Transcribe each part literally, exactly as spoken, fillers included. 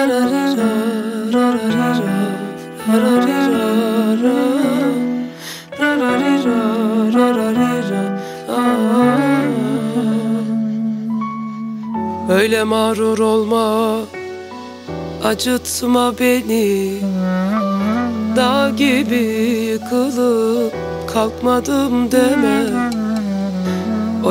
Öyle mağrur olma, acıtma beni. Dağ gibi yıkılıp kalkmadım deme. O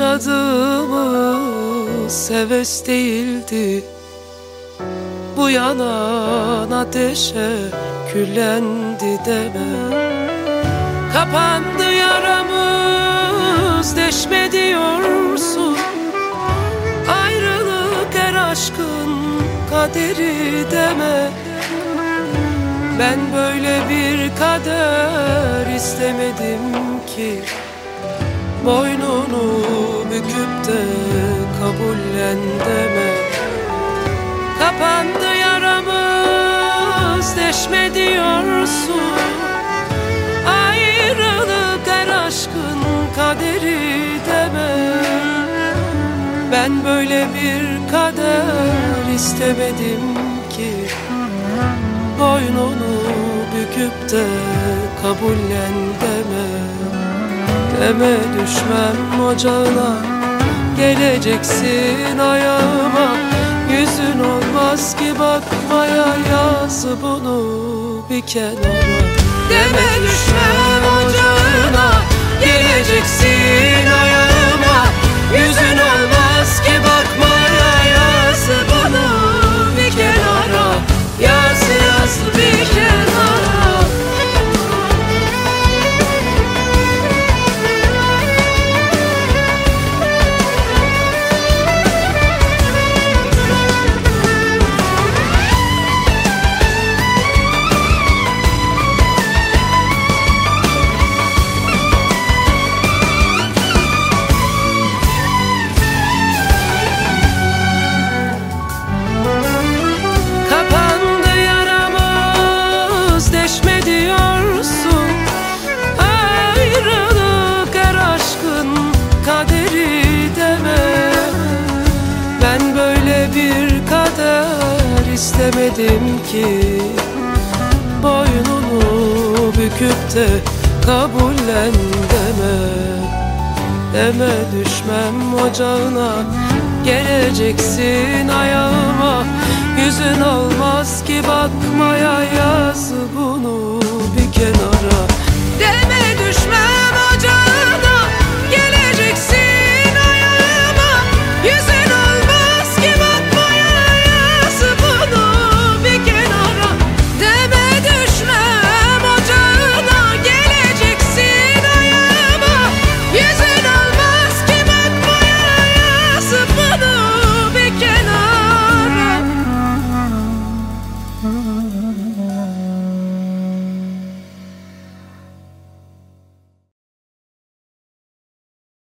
yaşadığımız heves değildi. Bu yanan ateşe küllendi deme. Kapandı yaramız, deşme diyorsun. Ayrılık her aşkın kaderi deme. Ben böyle bir kader istemedim ki. Boynunu büküp de kabullen deme. Kapandı yaramız, deşme diyorsun. Ayrılık her aşkın kaderi deme. Ben böyle bir kader istemedim ki. Boynunu büküp de kabullen deme. Deme düşmem ocağına, geleceksin ayağıma. Yüzün olmaz ki bakmaya, yaz bunu bir kenara. Deme düşmem ocağına, geleceksin ayağıma. Yüzün olmaz ki bakmaya, yaz bunu bir kenara. Yaz yaz bir kenara. İstemedim ki. Boynunu büküp de kabullen deme. Deme düşmem ocağına, geleceksin ayağıma. Yüzün olmaz ki bakmaya, ya